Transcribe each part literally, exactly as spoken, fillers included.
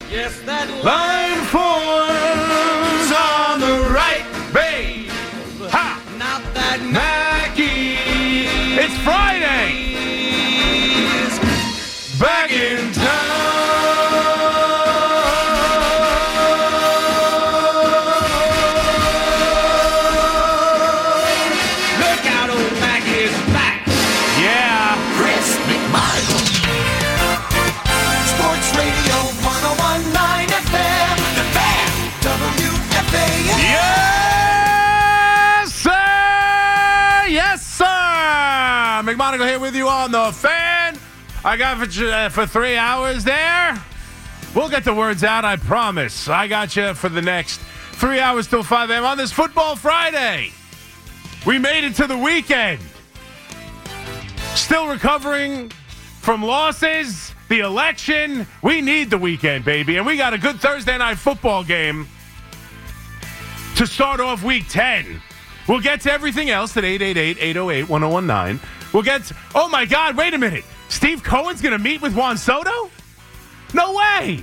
Yes, that line forms on the right, babe. Ha! Not that Mackie. It's Friday. Back in town. Look out, old Mackie is back. Yeah. Chris McMichael. Sports Radio one oh one point nine F M. The Fan. W F A N. Yes, sir. Yes, sir. McMonagle here with you on the Fan. I got for, uh, for three hours there. We'll get the words out, I promise. I got you for the next three hours till five a.m. on this Football Friday. We made it to the weekend. Still recovering from losses, the election. We need the weekend, baby. And we got a good Thursday night football game to start off week ten. We'll get to everything else at eight eight eight, eight oh eight, one oh one nine. We'll get to, oh my God, wait a minute. Steve Cohen's going to meet with Juan Soto? No way.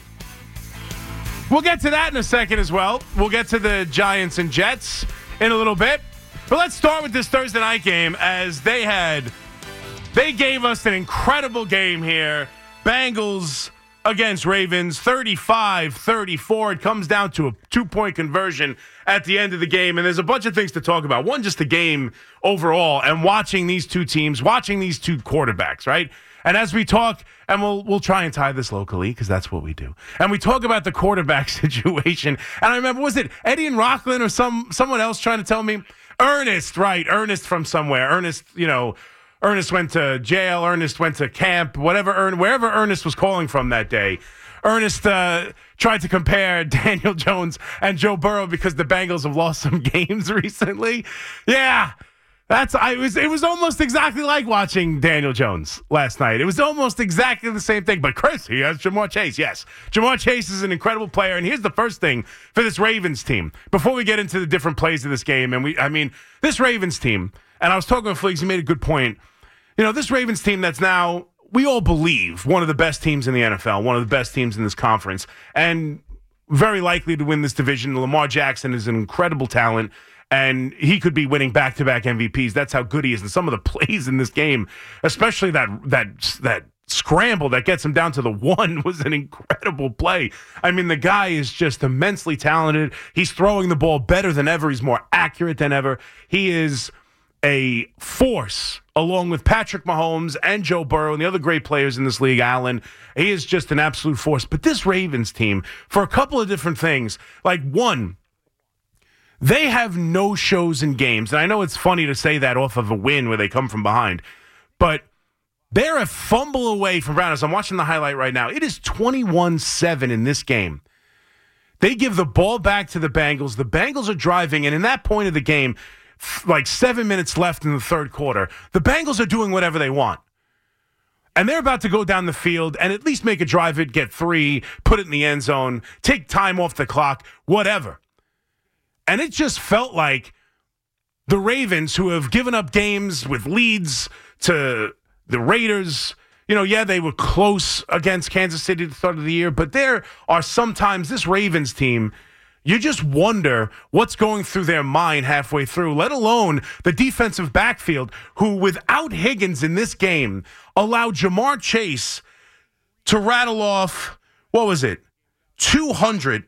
We'll get to that in a second as well. We'll get to the Giants and Jets in a little bit. But let's start with this Thursday night game as they had, they gave us an incredible game here. Bengals against Ravens, thirty-five thirty-four. It comes down to a two-point conversion at the end of the game. And there's a bunch of things to talk about. One, just the game overall and watching these two teams, watching these two quarterbacks, right? And as we talk, and we'll we'll try and tie this locally because that's what we do. And we talk about the quarterback situation. And I remember, was it Eddie and Rockland or some someone else trying to tell me? Ernest, right? Ernest from somewhere. Ernest, you know, Ernest went to jail. Ernest went to camp. Whatever, Ern, wherever Ernest was calling from that day. Ernest uh, tried to compare Daniel Jones and Joe Burrow because the Bengals have lost some games recently. Yeah, that's I was. It was almost exactly like watching Daniel Jones last night. It was almost exactly the same thing. But Chris, he has Jamar Chase. Yes, Jamar Chase is an incredible player. And here's the first thing for this Ravens team before we get into the different plays of this game. And we, I mean, this Ravens team. And I was talking with Fleeks. He made a good point. You know, this Ravens team that's now, we all believe, one of the best teams in the N F L, one of the best teams in this conference, and very likely to win this division. Lamar Jackson is an incredible talent, and he could be winning back-to-back M V Ps. That's how good he is. And some of the plays in this game, especially that that that scramble that gets him down to the one, was an incredible play. I mean, the guy is just immensely talented. He's throwing the ball better than ever. He's more accurate than ever. He is a force, along with Patrick Mahomes and Joe Burrow and the other great players in this league, Allen. He is just an absolute force. But this Ravens team, for a couple of different things, like one, they have no shows in games. And I know it's funny to say that off of a win where they come from behind, but they're a fumble away from Browns. I'm watching the highlight right now. It is twenty-one seven in this game. They give the ball back to the Bengals. The Bengals are driving, and in that point of the game, like seven minutes left in the third quarter, the Bengals are doing whatever they want. And they're about to go down the field and at least make a drive it, get three, put it in the end zone, take time off the clock, whatever. And it just felt like the Ravens, who have given up games with leads to the Raiders, you know, yeah, they were close against Kansas City at the start of the year, but there are sometimes this Ravens team, you just wonder what's going through their mind halfway through, let alone the defensive backfield, who without Higgins in this game allowed Jamar Chase to rattle off, what was it, two hundred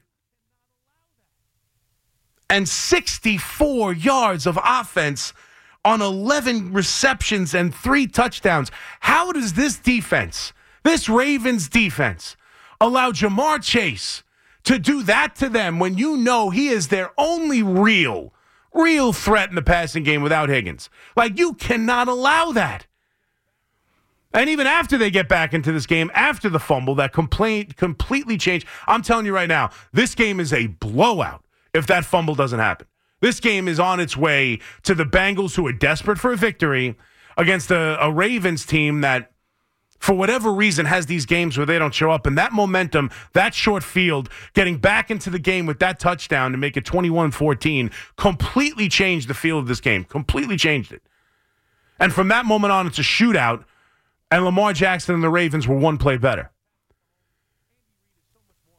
sixty-four yards of offense on eleven receptions and three touchdowns. How does this defense, this Ravens defense, allow Jamar Chase to do that to them when you know he is their only real, real threat in the passing game without Higgins? Like, you cannot allow that. And even after they get back into this game, after the fumble, that complaint completely changed. I'm telling you right now, this game is a blowout if that fumble doesn't happen. This game is on its way to the Bengals, who are desperate for a victory, against a, a Ravens team that, for whatever reason, has these games where they don't show up. And that momentum, that short field, getting back into the game with that touchdown to make it twenty-one fourteen, completely changed the feel of this game. Completely changed it. And from that moment on, it's a shootout, and Lamar Jackson and the Ravens were one play better.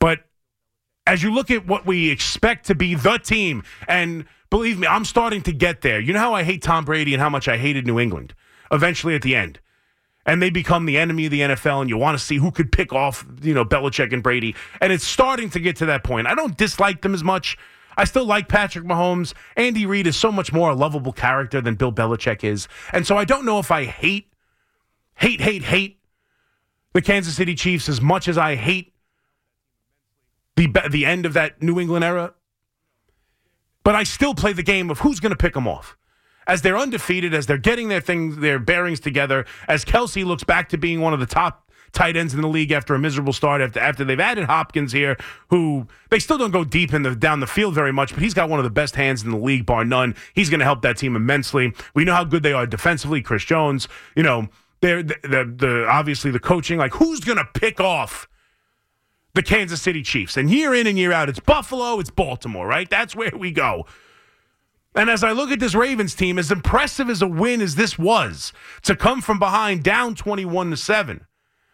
But as you look at what we expect to be the team, and believe me, I'm starting to get there. You know how I hate Tom Brady and how much I hated New England eventually at the end. And they become the enemy of the N F L, and you want to see who could pick off, you know, Belichick and Brady. And it's starting to get to that point. I don't dislike them as much. I still like Patrick Mahomes. Andy Reid is so much more a lovable character than Bill Belichick is. And so I don't know if I hate, hate, hate, hate the Kansas City Chiefs as much as I hate the the end of that New England era. But I still play the game of who's going to pick them off. As they're undefeated, as they're getting their things, their bearings together, as Kelsey looks back to being one of the top tight ends in the league after a miserable start, after after they've added Hopkins here, who they still don't go deep in the down the field very much, but he's got one of the best hands in the league, bar none. He's going to help that team immensely. We know how good they are defensively. Chris Jones, you know, they're the, the, the obviously the coaching, like who's going to pick off the Kansas City Chiefs? And year in and year out, it's Buffalo, it's Baltimore, right? That's where we go. And as I look at this Ravens team, as impressive as a win as this was, to come from behind down twenty-one to seven,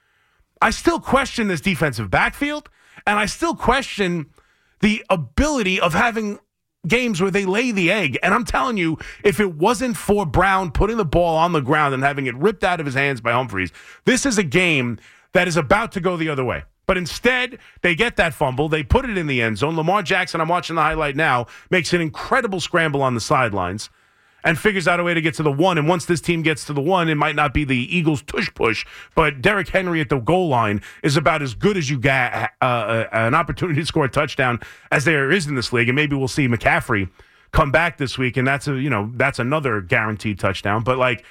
I still question this defensive backfield, and I still question the ability of having games where they lay the egg. And I'm telling you, if it wasn't for Brown putting the ball on the ground and having it ripped out of his hands by Humphries, this is a game that is about to go the other way. But instead, they get that fumble. They put it in the end zone. Lamar Jackson, I'm watching the highlight now, makes an incredible scramble on the sidelines and figures out a way to get to the one. And once this team gets to the one, it might not be the Eagles' tush push, but Derrick Henry at the goal line is about as good as you get uh, an opportunity to score a touchdown as there is in this league. And maybe we'll see McCaffrey come back this week, and that's a you know that's another guaranteed touchdown. But like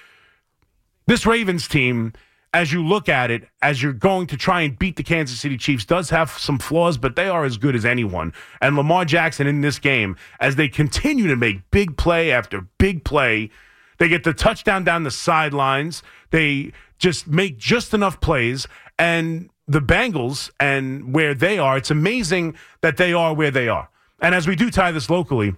this Ravens team, as you look at it, as you're going to try and beat the Kansas City Chiefs, does have some flaws, but they are as good as anyone. And Lamar Jackson in this game, as they continue to make big play after big play, they get the touchdown down the sidelines. They just make just enough plays. And the Bengals and where they are, it's amazing that they are where they are. And as we do tie this locally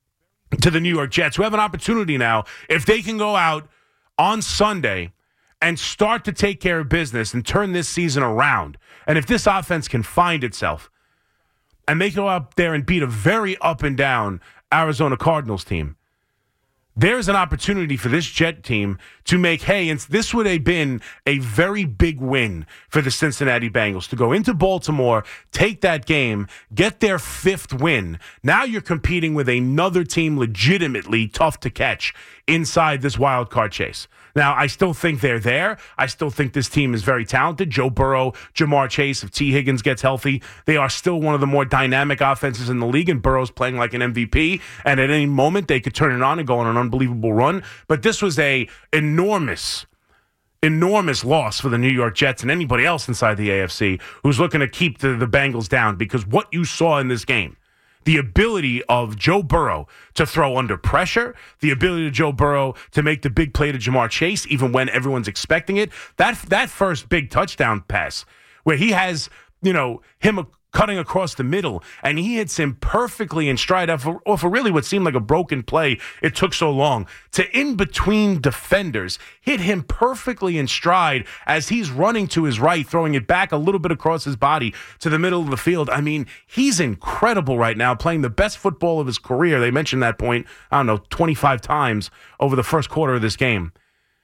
to the New York Jets, who have an opportunity now, if they can go out on Sunday and start to take care of business and turn this season around. And if this offense can find itself and they go out there and beat a very up and down Arizona Cardinals team, there's an opportunity for this Jet team to make hay. And this would have been a very big win for the Cincinnati Bengals to go into Baltimore, take that game, get their fifth win. Now you're competing with another team legitimately tough to catch inside this wild card chase. Now, I still think they're there. I still think this team is very talented. Joe Burrow, Jamar Chase, if T. Higgins gets healthy, they are still one of the more dynamic offenses in the league, and Burrow's playing like an M V P, and at any moment they could turn it on and go on an unbelievable run. But this was a enormous, enormous loss for the New York Jets and anybody else inside the A F C who's looking to keep the, the Bengals down, because what you saw in this game, the ability of Joe Burrow to throw under pressure, the ability of Joe Burrow to make the big play to Jamar Chase, even when everyone's expecting it. That that first big touchdown pass where he has, you know, him cutting across the middle, and he hits him perfectly in stride off, off of really what seemed like a broken play. It took so long to in between defenders, hit him perfectly in stride as he's running to his right, throwing it back a little bit across his body to the middle of the field. I mean, he's incredible right now, playing the best football of his career. They mentioned that point, I don't know, twenty-five times over the first quarter of this game.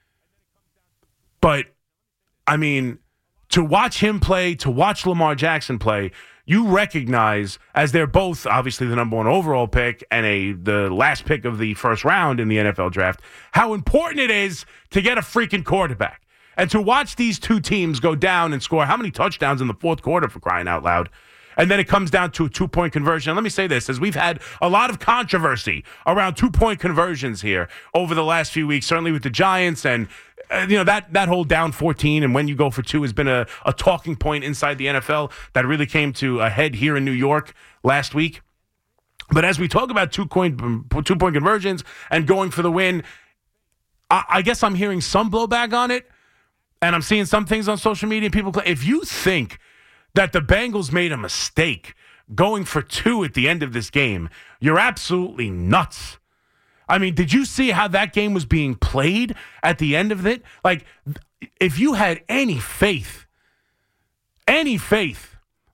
But, I mean, to watch him play, to watch Lamar Jackson play, you recognize, as they're both obviously the number one overall pick and a the last pick of the first round in the N F L draft, how important it is to get a freaking quarterback. And to watch these two teams go down and score how many touchdowns in the fourth quarter, for crying out loud. And then it comes down to a two-point conversion. And let me say this, as we've had a lot of controversy around two-point conversions here over the last few weeks, certainly with the Giants, and uh, you know that that whole down fourteen and when you go for two has been a, a talking point inside the N F L that really came to a head here in New York last week. But as we talk about two-point two-point conversions and going for the win, I, I guess I'm hearing some blowback on it, and I'm seeing some things on social media. People, if you think that the Bengals made a mistake going for two at the end of this game, you're absolutely nuts. I mean, did you see how that game was being played at the end of it? Like, if you had any faith, any faith,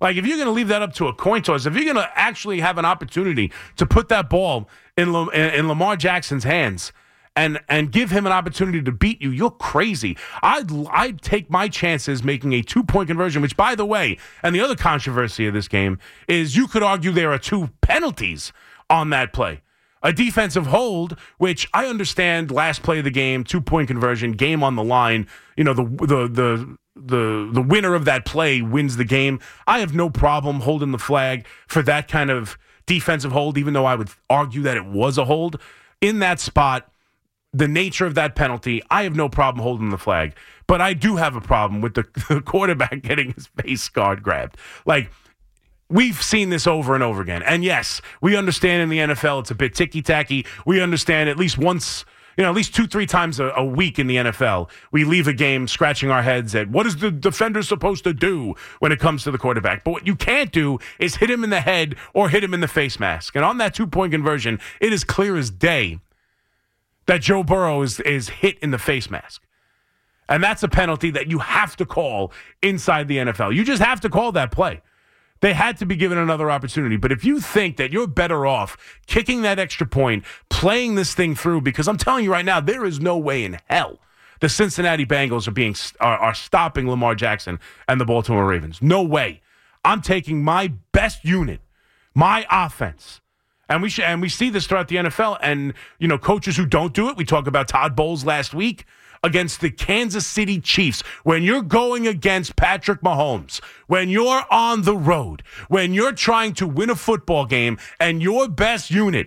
Like, if you're going to leave that up to a coin toss, if you're going to actually have an opportunity to put that ball in, La- in Lamar Jackson's hands and and give him an opportunity to beat you, you're crazy. I'd, I'd take my chances making a two-point conversion, which, by the way, and the other controversy of this game is you could argue there are two penalties on that play. A defensive hold, which I understand, last play of the game, two-point conversion, game on the line. You know, the the the the the winner of that play wins the game. I have no problem holding the flag for that kind of defensive hold, even though I would argue that it was a hold. In that spot, the nature of that penalty, I have no problem holding the flag. But I do have a problem with the, the quarterback getting his face guard grabbed. Like, we've seen this over and over again. And yes, we understand in the N F L it's a bit ticky-tacky. We understand at least once, you know, at least two, three times a, a week in the N F L, we leave a game scratching our heads at what is the defender supposed to do when it comes to the quarterback. But what you can't do is hit him in the head or hit him in the face mask. And on that two-point conversion, it is clear as day that Joe Burrow is, is hit in the face mask. And that's a penalty that you have to call inside the N F L. You just have to call that play. They had to be given another opportunity. But if you think that you're better off kicking that extra point, playing this thing through, because I'm telling you right now, there is no way in hell the Cincinnati Bengals are being are, are stopping Lamar Jackson and the Baltimore Ravens. No way. I'm taking my best unit, my offense. And we should, and we see this throughout the N F L. And, you know, coaches who don't do it, we talked about Todd Bowles last week, against the Kansas City Chiefs. When you're going against Patrick Mahomes, when you're on the road, when you're trying to win a football game and your best unit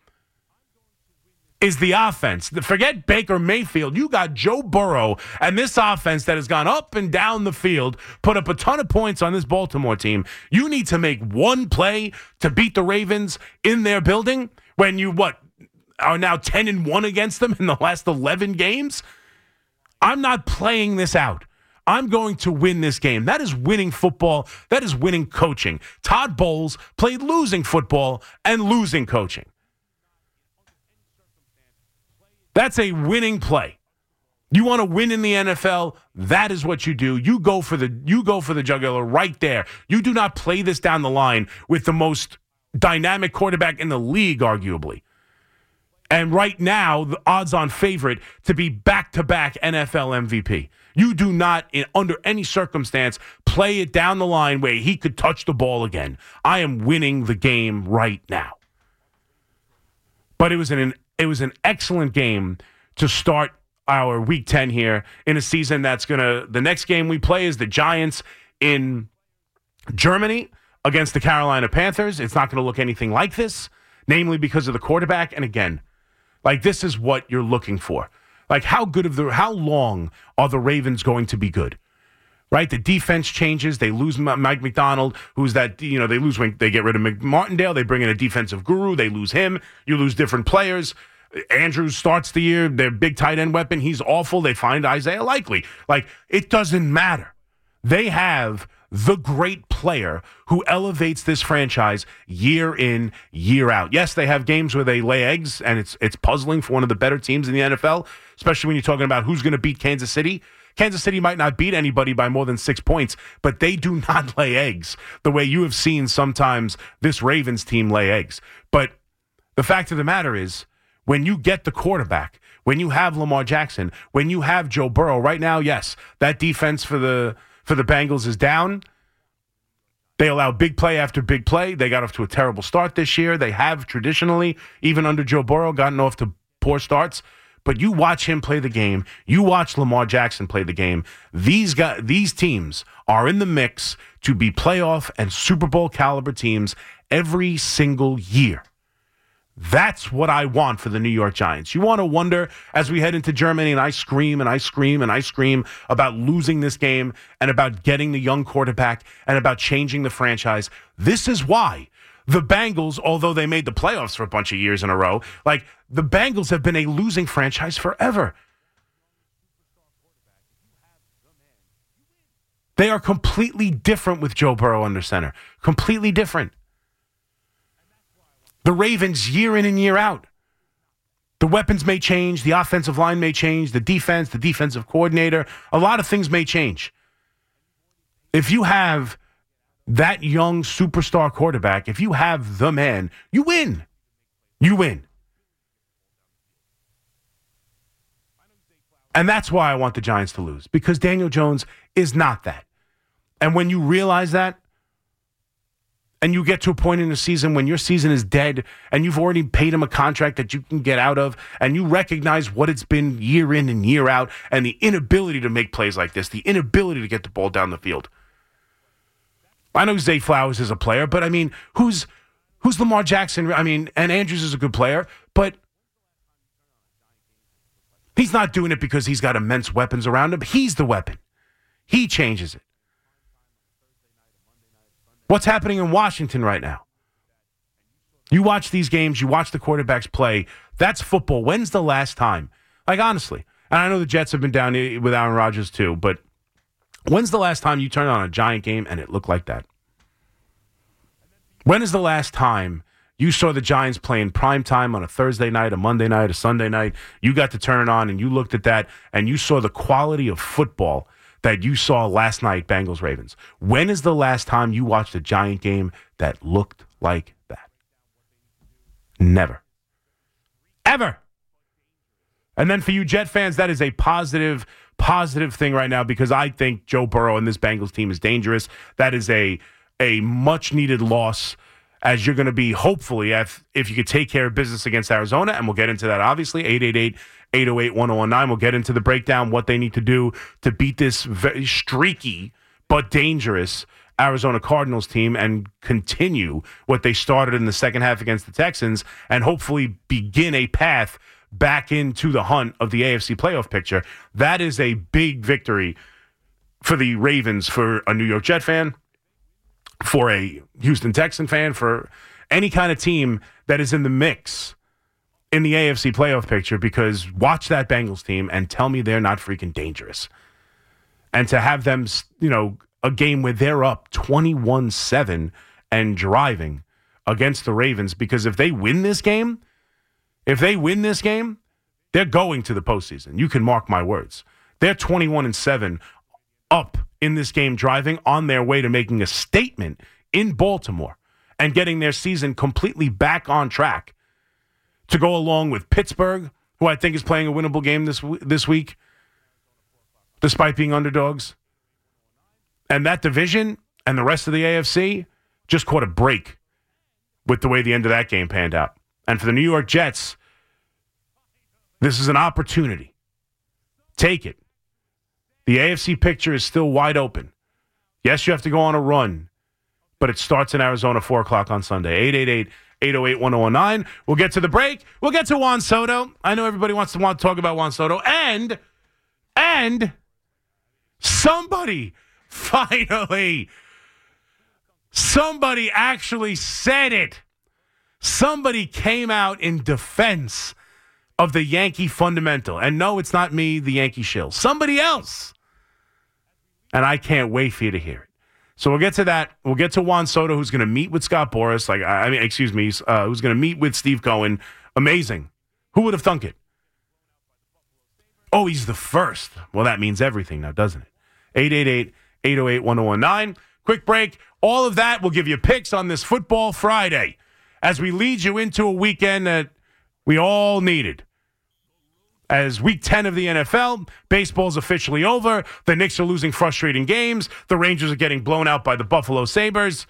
is the offense. Forget Baker Mayfield. You got Joe Burrow and this offense that has gone up and down the field, put up a ton of points on this Baltimore team. You need to make one play to beat the Ravens in their building when you, what, are now ten and one against them in the last eleven games? I'm not playing this out. I'm going to win this game. That is winning football. That is winning coaching. Todd Bowles played losing football and losing coaching. That's a winning play. You want to win in the N F L? That is what you do. You go for the you go for the jugular right there. You do not play this down the line with the most dynamic quarterback in the league, arguably. And right now, the odds-on favorite to be back-to-back N F L M V P. You do not, in, under any circumstance, play it down the line where he could touch the ball again. I am winning the game right now. But it was an it was an excellent game to start our Week ten here in a season that's going to... The next game we play is the Giants in Germany against the Carolina Panthers. It's not going to look anything like this, namely because of the quarterback. And again, like, this is what you're looking for. Like, how good of the, how long are the Ravens going to be good? Right? The defense changes. They lose Mike McDonald, who's that, you know, they lose when they get rid of Martindale. They bring in a defensive guru. They lose him. You lose different players. Andrews starts the year, their big tight end weapon. He's awful. They find Isaiah Likely. Like, it doesn't matter. They have the great player who elevates this franchise year in, year out. Yes, they have games where they lay eggs, and it's it's puzzling for one of the better teams in the N F L, especially when you're talking about who's going to beat Kansas City. Kansas City might not beat anybody by more than six points, but they do not lay eggs the way you have seen sometimes this Ravens team lay eggs. But the fact of the matter is, when you get the quarterback, when you have Lamar Jackson, when you have Joe Burrow, right now, yes, that defense for the for the Bengals is down. They allow big play after big play. They got off to a terrible start this year. They have traditionally, even under Joe Burrow, gotten off to poor starts. But you watch him play the game. You watch Lamar Jackson play the game. These guys, these teams are in the mix to be playoff and Super Bowl caliber teams every single year. That's what I want for the New York Giants. You want to wonder as we head into Germany and I scream and I scream and I scream about losing this game and about getting the young quarterback and about changing the franchise. This is why the Bengals, although they made the playoffs for a bunch of years in a row, like the Bengals have been a losing franchise forever. They are completely different with Joe Burrow under center. Completely different. The Ravens, year in and year out. The weapons may change. The offensive line may change. The defense, the defensive coordinator. A lot of things may change. If you have that young superstar quarterback, if you have the man, you win. You win. And that's why I want the Giants to lose, because Daniel Jones is not that. And when you realize that, and you get to a point in the season when your season is dead and you've already paid him a contract that you can get out of, and you recognize what it's been year in and year out, and the inability to make plays like this, the inability to get the ball down the field. I know Zay Flowers is a player, but I mean, who's who's Lamar Jackson? I mean, and Andrews is a good player, but he's not doing it because he's got immense weapons around him. He's the weapon. He changes it. What's happening in Washington right now? You watch these games, you watch the quarterbacks play. That's football. When's the last time? Like, honestly, and I know the Jets have been down with Aaron Rodgers too, but when's the last time you turned on a Giant game and it looked like that? When is the last time you saw the Giants playing primetime on a Thursday night, a Monday night, a Sunday night? You got to turn it on and you looked at that and you saw the quality of football that you saw last night, Bengals-Ravens. When is the last time you watched a Giant game that looked like that? Never. Ever. And then for you Jet fans, that is a positive, positive thing right now, because I think Joe Burrow and this Bengals team is dangerous. That is a, a much-needed loss, as you're going to be, hopefully, if, if you could take care of business against Arizona, and we'll get into that, obviously, eight eight eight, eight oh eight, one oh one nine. We'll get into the breakdown, what they need to do to beat this very streaky but dangerous Arizona Cardinals team and continue what they started in the second half against the Texans and hopefully begin a path back into the hunt of the A F C playoff picture. That is a big victory for the Ravens, for a New York Jet fan, for a Houston Texan fan, for any kind of team that is in the mix in the A F C playoff picture, because watch that Bengals team and tell me they're not freaking dangerous. And to have them, you know, a game where they're up twenty-one seven and driving against the Ravens, because if they win this game, if they win this game, they're going to the postseason. You can mark my words. They're twenty-one and seven up in this game, driving on their way to making a statement in Baltimore and getting their season completely back on track to go along with Pittsburgh, who I think is playing a winnable game this this week, despite being underdogs. And that division and the rest of the A F C just caught a break with the way the end of that game panned out. And for the New York Jets, this is an opportunity. Take it. The A F C picture is still wide open. Yes, you have to go on a run, but it starts in Arizona, four o'clock on Sunday. eight eight eight, eight oh eight, one oh one nine. We'll get to the break. We'll get to Juan Soto. I know everybody wants to want to talk about Juan Soto. And, and somebody finally, somebody actually said it. Somebody came out in defense of the Yankee fundamental. And no, it's not me, the Yankee shill. Somebody else. And I can't wait for you to hear it. So we'll get to that. We'll get to Juan Soto, who's going to meet with Scott Boras. Like, I mean, excuse me, uh, who's going to meet with Steve Cohen. Amazing. Who would have thunk it? Oh, he's the first. Well, that means everything now, doesn't it? eight eight eight, eight oh eight, one oh one nine. Quick break. All of that will give you picks on this Football Friday as we lead you into a weekend that we all needed. As week ten of the N F L, baseball's officially over. The Knicks are losing frustrating games. The Rangers are getting blown out by the Buffalo Sabres.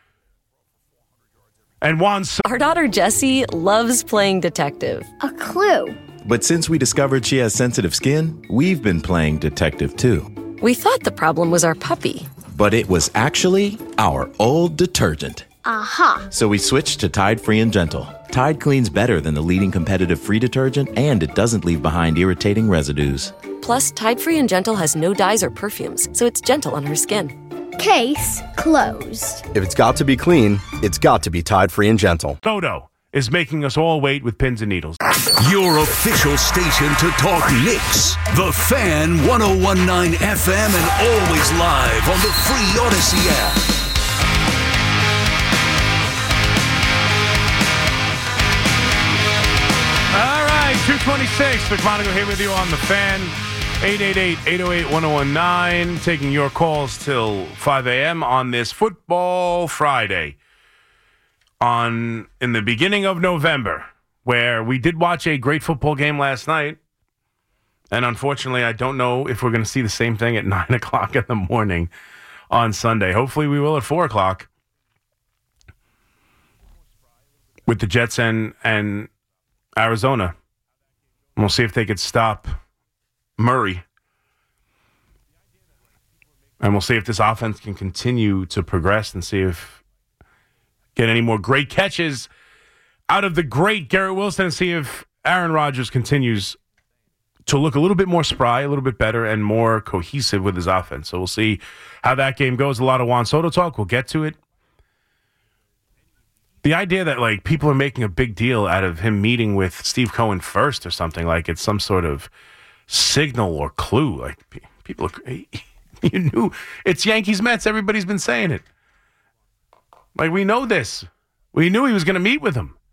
And Juan... Our daughter Jessie loves playing detective. A clue. But since we discovered she has sensitive skin, we've been playing detective too. We thought the problem was our puppy. But it was actually our old detergent. Aha. So we switched to Tide Free and Gentle. Tide cleans better than the leading competitive free detergent, and it doesn't leave behind irritating residues. Plus, Tide Free and Gentle has no dyes or perfumes, so it's gentle on her skin. Case closed. If it's got to be clean, it's got to be Tide Free and Gentle. Soto is making us all wait with pins and needles. Your official station to talk Knicks. The Fan, one oh one point nine F M, and always live on the free Odyssey app. two twenty-six, McMonagle here with you on The Fan. eight eight eight, eight oh eight, one oh one nine, taking your calls till five a.m. on this Football Friday on in the beginning of November, where we did watch a great football game last night. And unfortunately, I don't know if we're going to see the same thing at nine o'clock in the morning on Sunday. Hopefully we will at four o'clock with the Jets and, and Arizona. And we'll see if they could stop Murray. And we'll see if this offense can continue to progress and see if get any more great catches out of the great Garrett Wilson and see if Aaron Rodgers continues to look a little bit more spry, a little bit better, and more cohesive with his offense. So we'll see how that game goes. A lot of Juan Soto talk. We'll get to it. The idea that, like, people are making a big deal out of him meeting with Steve Cohen first or something, like it's some sort of signal or clue. Like, people are, you knew it's Yankees Mets. Everybody's been saying it. Like, we know this. We knew he was going to meet with him.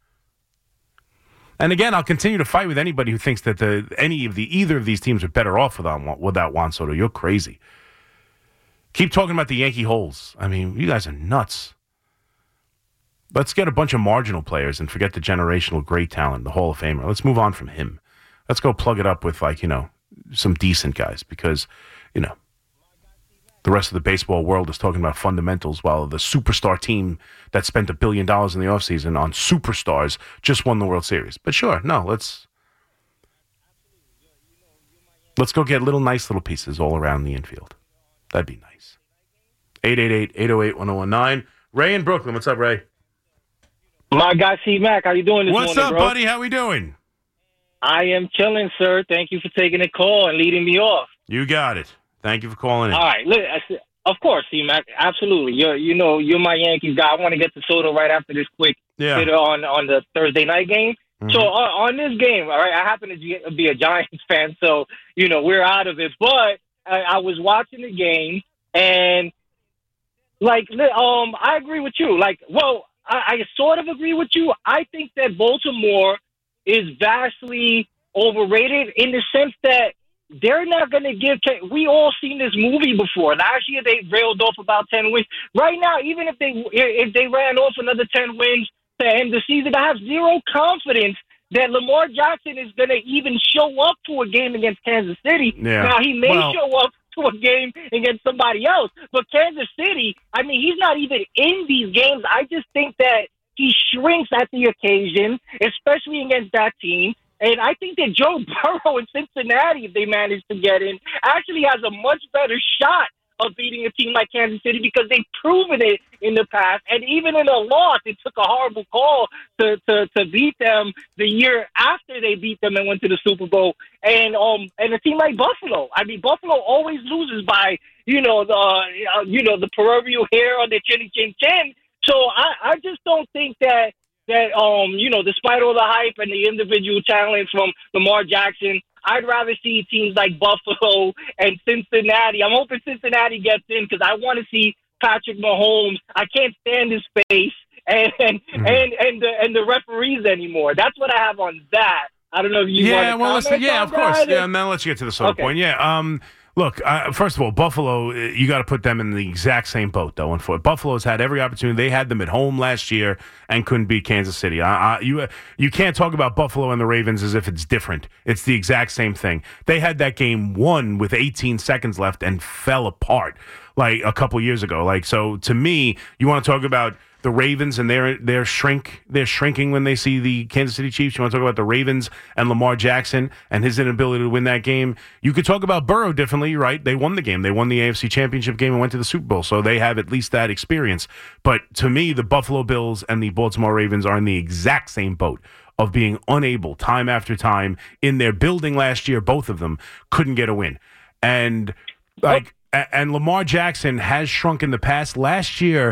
And again, I'll continue to fight with anybody who thinks that the any of the either of these teams are better off without without Juan Soto. You're crazy. Keep talking about the Yankee holes. I mean, you guys are nuts. Let's get a bunch of marginal players and forget the generational great talent, the Hall of Famer. Let's move on from him. Let's go plug it up with, like, you know, some decent guys because, you know, the rest of the baseball world is talking about fundamentals while the superstar team that spent a billion dollars in the offseason on superstars just won the World Series. But sure, no, let's let's go get little nice little pieces all around the infield. That'd be nice. eight eight eight, eight oh eight, one oh one nine. Ray in Brooklyn. What's up, Ray? My guy, C-Mac, how you doing this What's morning, up, bro? buddy? How we doing? I am chilling, sir. Thank you for taking the call and leading me off. You got it. Thank you for calling in. All right. Look, I said, of course, C-Mac. Absolutely. You're, you know, you're my Yankees guy. I want to get to Soto right after this quick Yeah. hit on, on the Thursday night game. Mhm. So, on, on this game, all right, I happen to be- be a Giants fan, so, you know, we're out of it. But I, I was watching the game, and, like, li- um, I agree with you. Like, well, I, I sort of agree with you. I think that Baltimore is vastly overrated in the sense that they're not going to give – we all seen this movie before. Last year they railed off about ten wins. Right now, even if they if they ran off another ten wins to end the season, I have zero confidence that Lamar Jackson is going to even show up to a game against Kansas City. Yeah. Now, he may Well- show up to a game against somebody else, but Kansas City, I mean, he's not even in these games. I just think that he shrinks at the occasion, especially against that team. And I think that Joe Burrow in Cincinnati, if they manage to get in, actually has a much better shot of beating a team like Kansas City because they've proven it in the past. And even in a loss, it took a horrible call to, to, to beat them the year after they beat them and went to the Super Bowl. And um and a team like Buffalo, I mean, Buffalo always loses by, you know, the uh, you know the proverbial hair on their chinny chin chin. So I, I just don't think that that um you know, despite all the hype and the individual talent from Lamar Jackson, I'd rather see teams like Buffalo and Cincinnati. I'm hoping Cincinnati gets in because I want to see Patrick Mahomes. I can't stand his face and and, Mm-hmm. and and the and the referees anymore. That's what I have on that. I don't know if you Yeah, want well, to listen, comment yeah, on of course. that. Yeah, and then let's get to the Soto Okay. point. Yeah, um, look, uh, first of all, Buffalo, uh, you got to put them in the exact same boat, though. And for Buffalo's had every opportunity. They had them at home last year and couldn't beat Kansas City. I, I, you, uh, you can't talk about Buffalo and the Ravens as if it's different. It's the exact same thing. They had that game won with eighteen seconds left and fell apart like a couple years ago. Like, so to me, you want to talk about the Ravens and their their shrink they're shrinking when they see the Kansas City Chiefs. You want to talk about the Ravens and Lamar Jackson and his inability to win that game. You could talk about Burrow differently, right? They won the game. They won the A F C Championship game and went to the Super Bowl, so they have at least that experience. But to me, the Buffalo Bills and the Baltimore Ravens are in the exact same boat of being unable, time after time, in their building last year, both of them couldn't get a win. And like, and Lamar Jackson has shrunk in the past. Last year,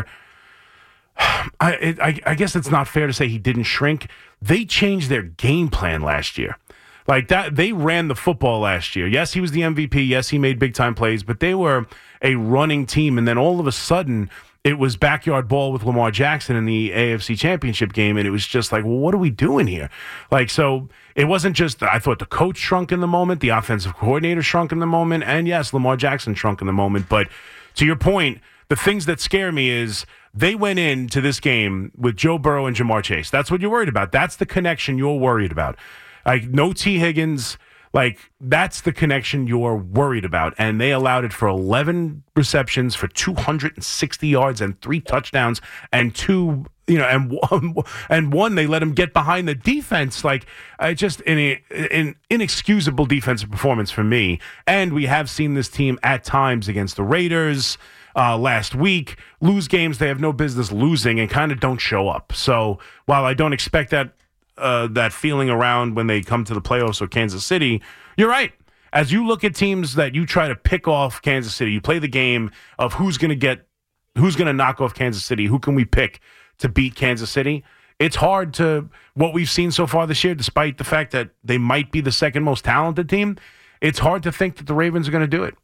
I, it, I I guess it's not fair to say he didn't shrink. They changed their game plan last year. Like that, they ran the football last year. Yes, he was the M V P. Yes, he made big time plays, but they were a running team. And then all of a sudden, it was backyard ball with Lamar Jackson in the A F C Championship game, and it was just like, well, what are we doing here? Like, so it wasn't just, I thought the coach shrunk in the moment, the offensive coordinator shrunk in the moment, and yes, Lamar Jackson shrunk in the moment. But to your point, the things that scare me is they went into this game with Joe Burrow and Jamar Chase. That's what you're worried about. That's the connection you're worried about. Like, no T. Higgins. Like, that's the connection you're worried about. And they allowed it for eleven receptions for two hundred sixty yards and three touchdowns and two, you know, and one, and one they let him get behind the defense. Like, uh, just an, an inexcusable defensive performance for me. And we have seen this team at times against the Raiders uh, last week lose games they have no business losing and kind of don't show up. So while I don't expect that, Uh, that feeling around when they come to the playoffs or Kansas City, you're right. As you look at teams that you try to pick off Kansas City, you play the game of who's going to get, who's going to knock off Kansas City, who can we pick to beat Kansas City. It's hard to, what we've seen so far this year, despite the fact that they might be the second most talented team, it's hard to think that the Ravens are going to do it.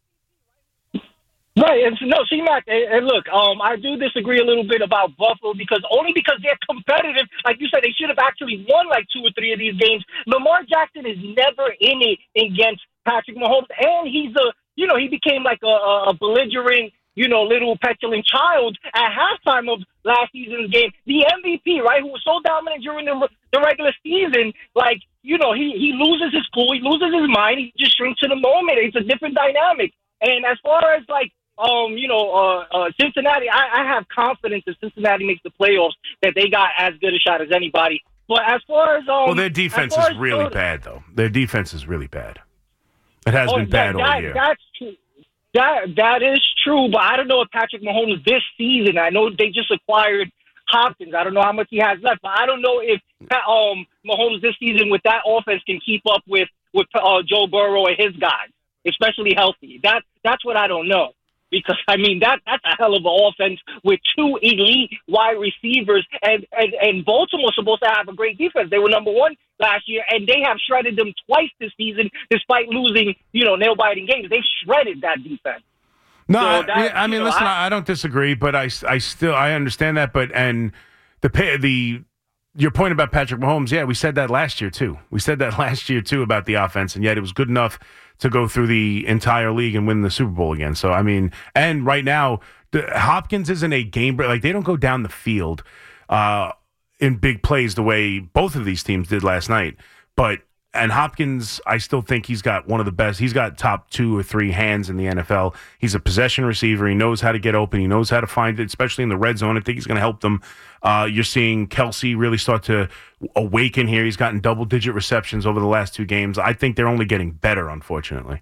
Right, and no, C-Mac, and, and look, um, I do disagree a little bit about Buffalo because only because they're competitive. Like you said, they should have actually won like two or three of these games. Lamar Jackson is never in it against Patrick Mahomes, and he's a, you know, he became like a, a belligerent, you know, little petulant child at halftime of last season's game. The M V P, right, who was so dominant during the, the regular season, like, you know, he, he loses his cool, he loses his mind, he just shrinks to the moment. It's a different dynamic. And as far as, like, Um, you know, uh, uh, Cincinnati, I, I have confidence that Cincinnati makes the playoffs, that they got as good a shot as anybody. But as far as... Um, well, their defense is really as, bad, though. Their defense is really bad. It has oh, been bad that, all that, year. That's true. That, that is true, but I don't know if Patrick Mahomes this season, I know they just acquired Hopkins. I don't know how much he has left, but I don't know if um, Mahomes this season with that offense can keep up with, with uh, Joe Burrow and his guys, especially healthy. That, that's what I don't know. Because, I mean, that that's a hell of an offense with two elite wide receivers. And, and, and Baltimore's supposed to have a great defense. They were number one last year, and they have shredded them twice this season despite losing, you know, nail-biting games. They've shredded that defense. No, so I, that, I mean, know, listen, I, I don't disagree, but I, I still I understand that. But and the the your point about Patrick Mahomes, yeah, we said that last year, too. We said that last year, too, about the offense, and yet it was good enough to go through the entire league and win the Super Bowl again. So, I mean, and right now, the, Hopkins isn't a game break. Like, they don't go down the field uh, in big plays the way both of these teams did last night. But, and Hopkins, I still think he's got one of the best. He's got top two or three hands in the N F L. He's a possession receiver. He knows how to get open. He knows how to find it, especially in the red zone. I think he's going to help them. Uh, you're seeing Kelsey really start to awaken here. He's gotten double-digit receptions over the last two games. I think they're only getting better, unfortunately.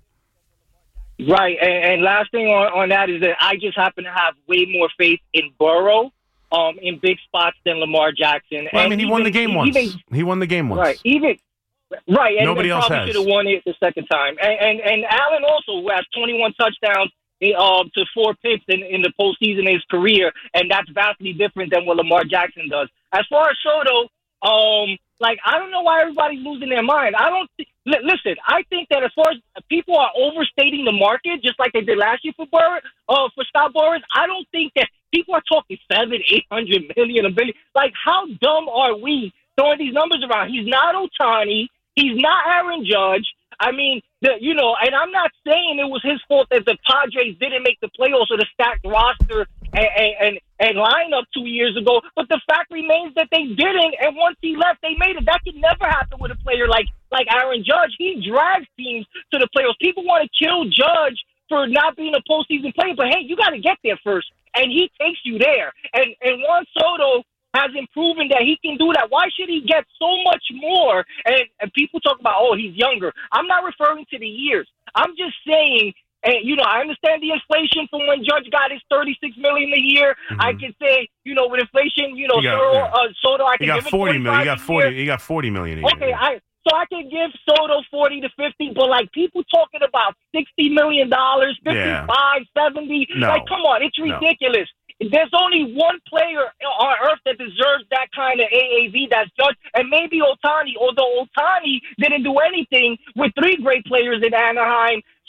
Right, and, and last thing on, on that is that I just happen to have way more faith in Burrow um, in big spots than Lamar Jackson. Well, and I mean, he even, won the game once. Even, he won the game once. Right, even right, and nobody they else probably has. should have won it the second time. And and, and Allen also, who has twenty-one touchdowns uh, to four picks in, in the postseason in his career, and that's vastly different than what Lamar Jackson does. As far as Soto, um, like, I don't know why everybody's losing their mind. I don't th- – listen, I think that as far as people are overstating the market, just like they did last year for Bur- uh, for Scott Boras, I don't think that people are talking seven, eight hundred million, a billion. Like, how dumb are we throwing these numbers around? He's not Ohtani. He's not Aaron Judge. I mean, the, you know, and I'm not saying it was his fault that the Padres didn't make the playoffs or the stacked roster and, and, and lineup two years ago, but the fact remains that they didn't, and once he left, they made it. That could never happen with a player like, like Aaron Judge. He drags teams to the playoffs. People want to kill Judge for not being a postseason player, but hey, you got to get there first, and he takes you there. And, and Juan Soto hasn't proven that he can do that. Why should he get so much more? And, and people talk about, oh, he's younger. I'm not referring to the years. I'm just saying, and you know, I understand the inflation from when Judge got his thirty-six million dollars a year. Mm-hmm. I can say, you know, with inflation, you know, you got, Soto, yeah. uh, Soto, I can you got give forty him million. You got forty. Year. You got forty million. A year. Okay, I so I can give Soto forty to fifty, but like people talking about sixty million dollars, fifty-five, yeah. seventy. No. Like, come on, it's ridiculous. No. There's only one player on earth that deserves that kind of A A V, that's Judge, and maybe Ohtani, although Ohtani didn't do anything with three great players in Anaheim.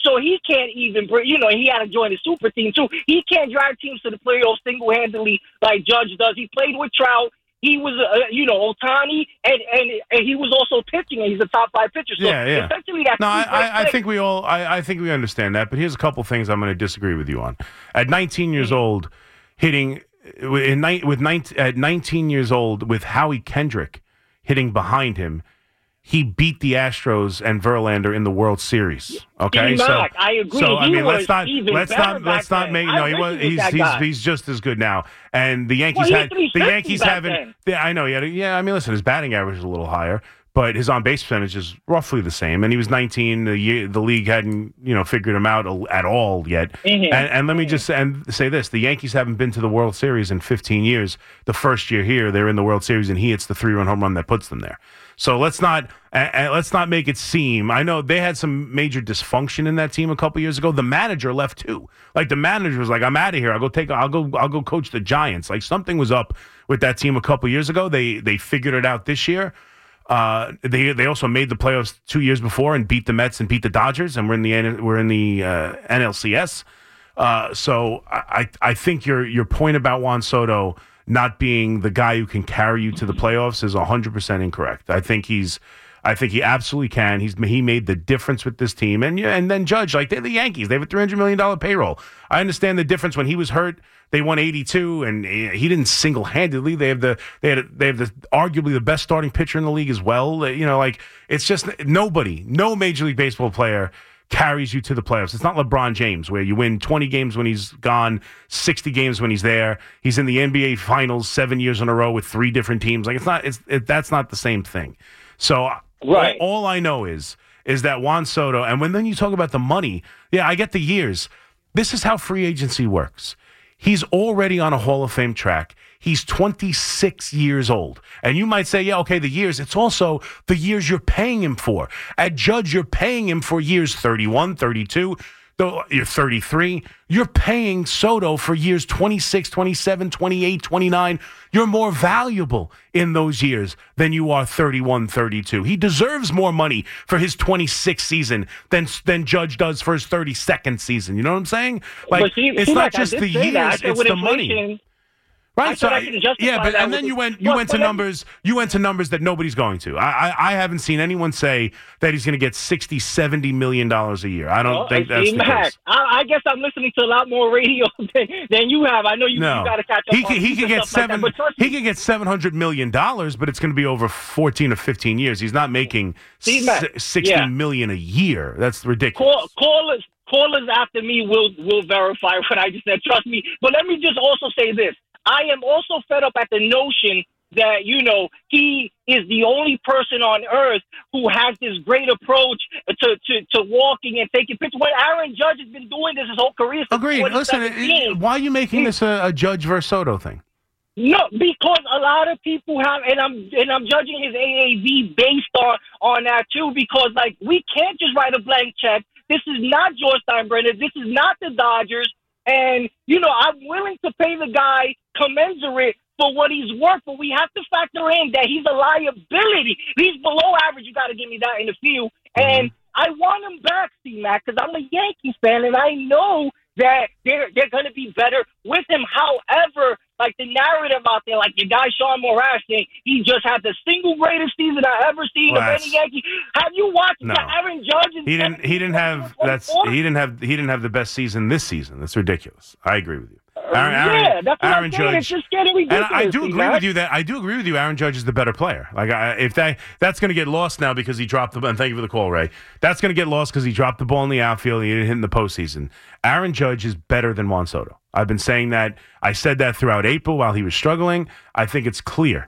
So he can't even bring, you know, he had to join the super team too. He can't drive teams to the playoffs single-handedly like Judge does. He played with Trout. He was, uh, you know, Ohtani, and, and and he was also pitching, and he's a top five pitcher. So yeah, yeah. essentially, that's no, I, I, I think we all, I, I think we understand that. But here's a couple things I'm going to disagree with you on. At nineteen years old, hitting in with nineteen, at nineteen years old with Howie Kendrick hitting behind him, he beat the Astros and Verlander in the World Series. Okay, He's so not. I agree. So I He mean, was let's not even let's better not back let's not then. make I no. He wish was he was he's that he's, guy. he's just as good now. And the Yankees Well, he had hit three the fifty Yankees back haven't. then. Yeah, I know. He had a, yeah, I mean, listen, his batting average is a little higher, but his on base percentage is roughly the same. And he was nineteen. The year, the league hadn't you know figured him out at all yet. Mm-hmm. And, and let me just say, and say this: the Yankees haven't been to the World Series in fifteen years. The first year here, they're in the World Series, and he hits the three-run home run that puts them there. So let's not uh, let's not make it seem. I know they had some major dysfunction in that team a couple years ago. The manager left too. Like the manager was like, "I'm out of here. I'll go take. I'll go. I'll go coach the Giants." Like something was up with that team a couple years ago. They they figured it out this year. Uh, they they also made the playoffs two years before and beat the Mets and beat the Dodgers, and we're in the N- we're in the uh, N L C S. Uh, so I I think your your point about Juan Soto not being the guy who can carry you to the playoffs is one hundred percent incorrect. I think he's, I think he absolutely can. He's he made the difference with this team, and and then Judge, like they're the Yankees, they have a three hundred million dollar payroll. I understand the difference. When he was hurt, they won eighty-two, and he didn't single handedly. They have the they had they have the arguably the best starting pitcher in the league as well. You know, like it's just nobody, no Major League Baseball player carries you to the playoffs. It's not LeBron James where you win twenty games when he's gone, sixty games when he's there. He's in the N B A Finals seven years in a row with three different teams. Like it's not, it's it, that's not the same thing. So right. all, all I know is is that Juan Soto, and when then you talk about the money, yeah, I get the years. This is how free agency works. He's already on a Hall of Fame track. He's twenty-six years old. And you might say, yeah, okay, the years. It's also the years you're paying him for. At Judge, you're paying him for years thirty-one, thirty-two. Though you're thirty-three. You're paying Soto for years twenty-six, twenty-seven, twenty-eight, twenty-nine. You're more valuable in those years than you are thirty-one, thirty-two. He deserves more money for his twenty-sixth season than than Judge does for his thirty-second season. You know what I'm saying? Like But see- it's see, not like, I just did the say that. I years, said it's with the money. inflation, Right, I so thought I could justify yeah, but that and then with you the- went you but- went to but I- numbers you went to numbers that nobody's going to. I I, I haven't seen anyone say that he's going to get sixty, seventy million dollars a year. I don't Well, think that's see, the Mac, case. I, I guess I'm listening to a lot more radio than, than you have. I know you, No, you got to catch up. he on can, he stuff can get like seven. that, but trust he me, can get seven hundred million dollars, but it's going to be over fourteen or fifteen years. He's not making See, Mac, s- sixty yeah. million a year. That's ridiculous. Call, callers, callers after me will will verify what I just said. Trust me. But let me just also say this. I am also fed up at the notion that, you know, he is the only person on earth who has this great approach to, to, to walking and taking pictures. When Aaron Judge has been doing this his whole career since Agreed. Listen, twenty seventeen. why are you making this a, a Judge versus Soto thing? No, because a lot of people have, and I'm and I'm judging his A A V based on on that too. Because like we can't just write a blank check. This is not George Steinbrenner. This is not the Dodgers. And you know, I'm willing to pay the guy commensurate for what he's worth, but we have to factor in that he's a liability. He's below average. You got to give me that in the field. And I want him back, C-Mac, because I'm a Yankees fan, and I know that they're they're going to be better with him. However, like the narrative out there, like your guy Sean Morash saying he just had the single greatest season I ever seen Well, of any Yankee. Have you watched No. the Aaron Judge? He didn't. He didn't have. That's. He didn't have. He didn't have the best season this season. That's ridiculous. I agree with you. Aaron, yeah, that's what Aaron I'm saying. Judge. It's just getting And ridiculous. I do agree C-Mac. with you that I do agree with you. Aaron Judge is the better player. Like I, if that that's going to get lost now because he dropped the. And thank you for the call, Ray. That's going to get lost because he dropped the ball in the outfield. And he didn't hit in the postseason. Aaron Judge is better than Juan Soto. I've been saying that. I said that throughout April while he was struggling. I think it's clear.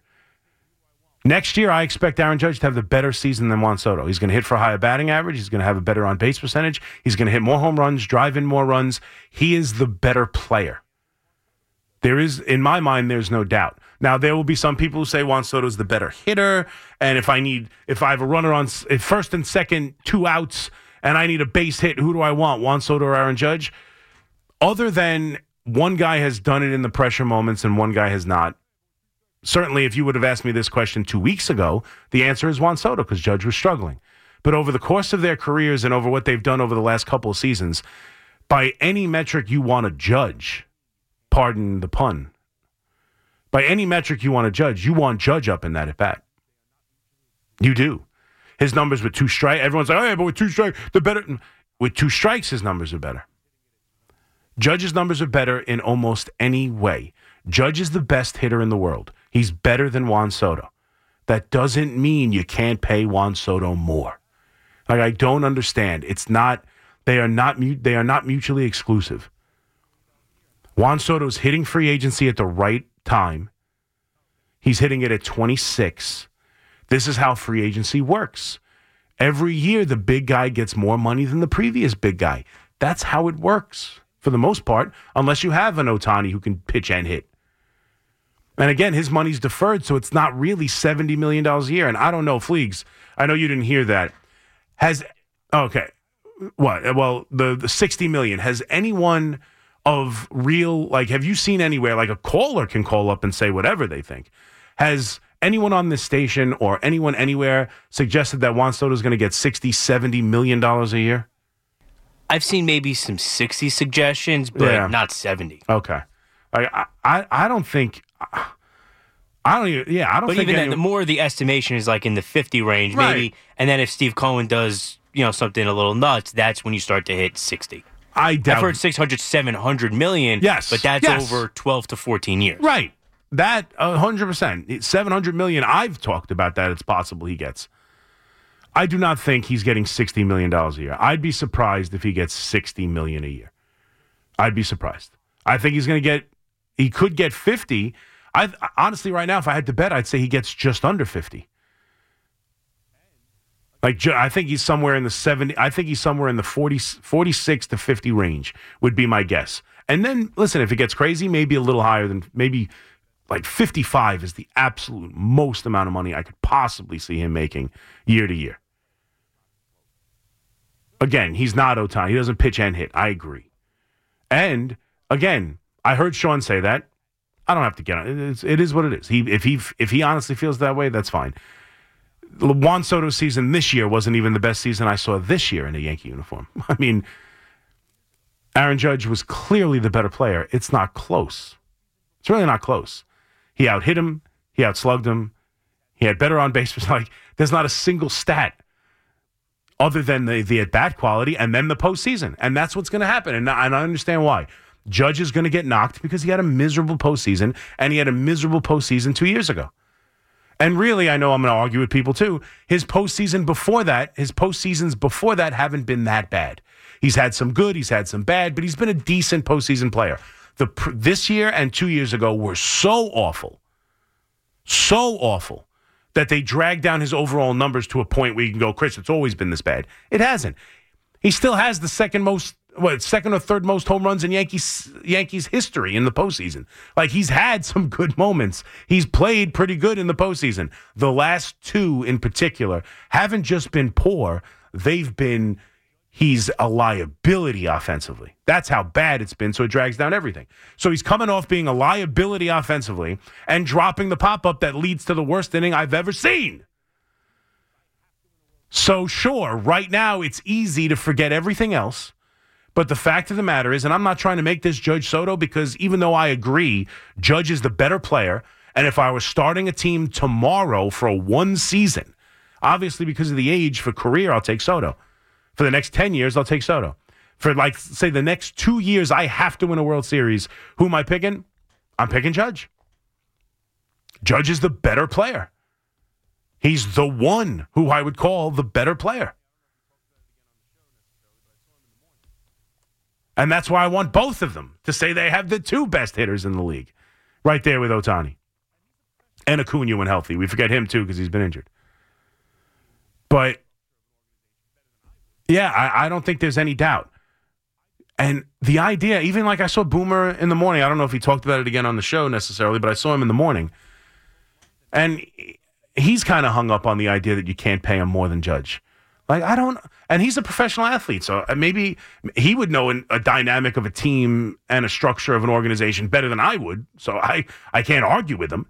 Next year, I expect Aaron Judge to have the better season than Juan Soto. He's going to hit for a higher batting average. He's going to have a better on-base percentage. He's going to hit more home runs, drive in more runs. He is the better player. There is, in my mind, there's no doubt. Now, there will be some people who say Juan Soto is the better hitter, and if I need, if I have a runner on if first and second, two outs, and I need a base hit, who do I want, Juan Soto or Aaron Judge? Other than one guy has done it in the pressure moments and one guy has not. Certainly, if you would have asked me this question two weeks ago, the answer is Juan Soto because Judge was struggling. But over the course of their careers and over what they've done over the last couple of seasons, by any metric you want to judge, pardon the pun, by any metric you want to judge, you want Judge up in that at bat. You do. His numbers with two strikes, everyone's like, oh, yeah, but with two strikes, they're better. With two strikes, his numbers are better. Judge's numbers are better in almost any way. Judge is the best hitter in the world. He's better than Juan Soto. That doesn't mean you can't pay Juan Soto more. Like, I don't understand. It's not, they are not, they are not mutually exclusive. Juan Soto's hitting free agency at the right time. He's hitting it at twenty-six. This is how free agency works. Every year, the big guy gets more money than the previous big guy. That's how it works for the most part, unless you have an Ohtani who can pitch and hit. And again, his money's deferred, so it's not really seventy million dollars a year. And I don't know, Fleegs, I know you didn't hear that. Has, okay, what? Well, the, the sixty million dollars, has anyone of real, like, have you seen anywhere, like a caller can call up and say whatever they think. Has anyone on this station or anyone anywhere suggested that Juan Soto is going to get sixty, seventy million dollars a year? I've seen maybe some sixty suggestions, but Yeah. not seventy. Okay. I, I I don't think I don't even yeah I don't But think even any, then, the more the estimation is like in the fifty range, Right. maybe. And then if Steve Cohen does, you know, something a little nuts, that's when you start to hit sixty. I doubt I've heard six hundred, seven hundred million. Yes, but that's yes. over twelve to fourteen years. Right. That one hundred percent. seven hundred million dollars, I've talked about that. It's possible he gets. I do not think he's getting sixty million dollars a year. I'd be surprised if he gets sixty million dollars a year. I'd be surprised. I think he's going to get, he could get fifty. I honestly, right now, if I had to bet, I'd say he gets just under fifty. Like, ju- I think he's somewhere in the seventy, I think he's somewhere in the forty, forty-six to fifty range would be my guess. And then, listen, if it gets crazy, maybe a little higher than, maybe like fifty-five is the absolute most amount of money I could possibly see him making year to year. Again, he's not Ohtani. He doesn't pitch and hit. I agree. And, again, I heard Sean say that. I don't have to get on it. It's, it is what it is. He, if he if he honestly feels that way, that's fine. Juan Soto's season this year wasn't even the best season I saw this year in a Yankee uniform. I mean, Aaron Judge was clearly the better player. It's not close. It's really not close. He out-hit him. He out-slugged him. He had better on-base. Like, there's not a single stat other than the, the at-bat quality and then the postseason. And that's what's going to happen. And, and I understand why. Judge is going to get knocked because he had a miserable postseason, and he had a miserable postseason two years ago. And really, I know I'm going to argue with people too. His postseason before that, his postseasons before that haven't been that bad. He's had some good, he's had some bad, but he's been a decent postseason player. The this year and two years ago were so awful, so awful, that they dragged down his overall numbers to a point where you can go, Chris, it's always been this bad. It hasn't. He still has the second most, what, second or third most home runs in Yankees Yankees history in the postseason. Like, he's had some good moments. He's played pretty good in the postseason. The last two in particular haven't just been poor. They've been, he's a liability offensively. That's how bad it's been, so it drags down everything. So he's coming off being a liability offensively and dropping the pop-up that leads to the worst inning I've ever seen. So sure, right now it's easy to forget everything else. But the fact of the matter is, and I'm not trying to make this Judge Soto, because even though I agree Judge is the better player, and if I was starting a team tomorrow for a one season, obviously because of the age for career, I'll take Soto. For the next ten years, I'll take Soto. For, like, say, the next two years, I have to win a World Series. Who am I picking? I'm picking Judge. Judge is the better player. He's the one who I would call the better player. And that's why I want both of them to say they have the two best hitters in the league. Right there with Ohtani. And Acuna when healthy. We forget him, too, because he's been injured. But, yeah, I, I don't think there's any doubt. And the idea, even like I saw Boomer in the morning, I don't know if he talked about it again on the show necessarily, but I saw him in the morning. And he's kind of hung up on the idea that you can't pay him more than Judge. Like, I don't, and he's a professional athlete, so maybe he would know an, a dynamic of a team and a structure of an organization better than I would, so I, I can't argue with him.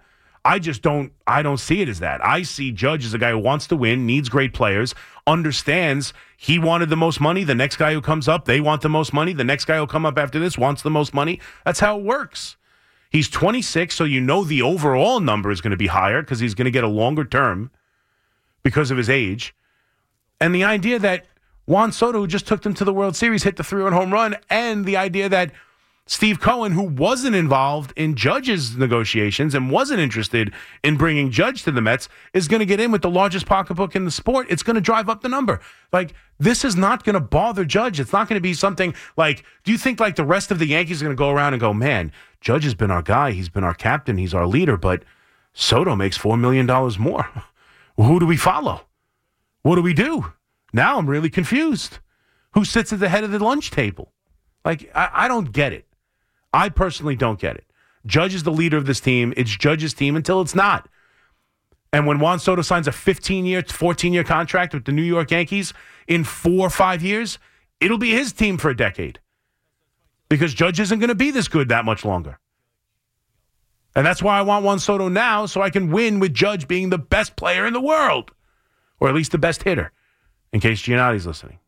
I just don't I don't see it as that. I see Judge as a guy who wants to win, needs great players, understands he wanted the most money. The next guy who comes up, they want the most money. The next guy who'll come up after this wants the most money. That's how it works. He's twenty-six, so you know the overall number is going to be higher because he's going to get a longer term because of his age. And the idea that Juan Soto, who just took them to the World Series, hit the three-run home run, and the idea that Steve Cohen, who wasn't involved in Judge's negotiations and wasn't interested in bringing Judge to the Mets, is going to get in with the largest pocketbook in the sport. It's going to drive up the number. Like, this is not going to bother Judge. It's not going to be something like, do you think like the rest of the Yankees are going to go around and go, man, Judge has been our guy. He's been our captain. He's our leader, but Soto makes four million dollars more. Who do we follow? What do we do? Now I'm really confused. Who sits at the head of the lunch table? Like, I, I don't get it. I personally don't get it. Judge is the leader of this team. It's Judge's team until it's not. And when Juan Soto signs a fifteen-year, fourteen-year contract with the New York Yankees in four or five years, it'll be his team for a decade. Because Judge isn't going to be this good that much longer. And that's why I want Juan Soto now, so I can win with Judge being the best player in the world. Or at least the best hitter, in case Giannotti's listening.